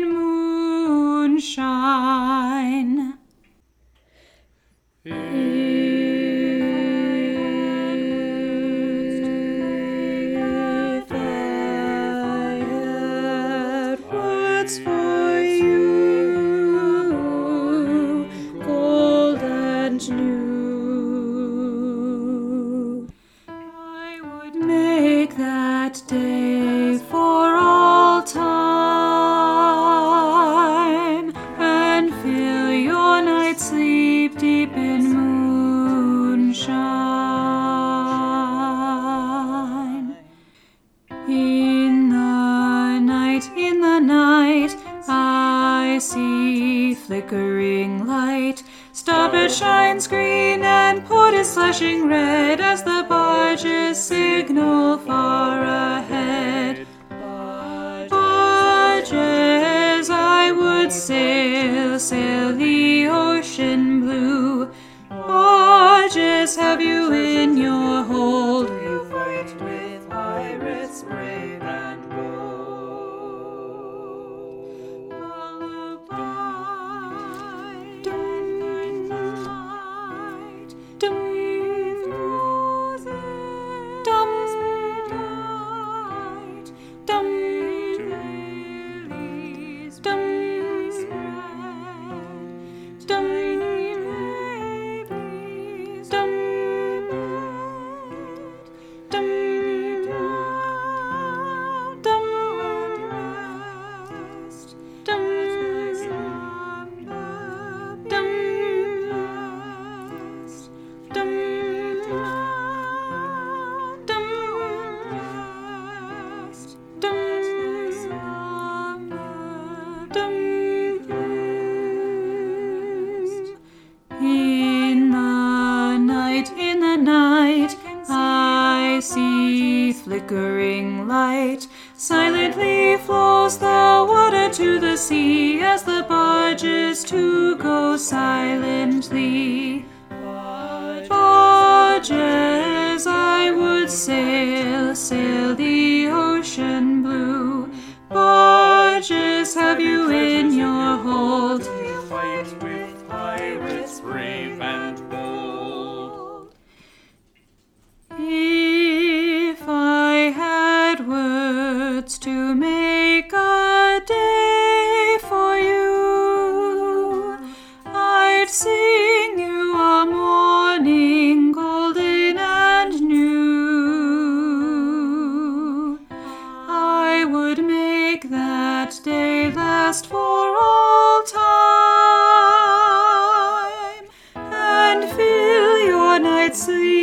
moonshine. If I had words for you, gold and new, I would make that day for all time, and fill your night sleep deep in moonshine. In the night, I see flickering light. Starboard shines green and port is flashing red as the barges signal far ahead. Barges, I would sail the ocean blue. Barges, have you in your hold? You fight with pirates brave and bold. Lullaby, night, In the night, I see flickering light. Silently flows the water to the sea as the barges too go silently. Barges, I would sail the ocean blue. Barges, have you in your hold? To fight with pirates brave and bold. If I had words to make a day for you, I'd sing you a morning golden and new. I would make that day last for all time, and fill your night sleep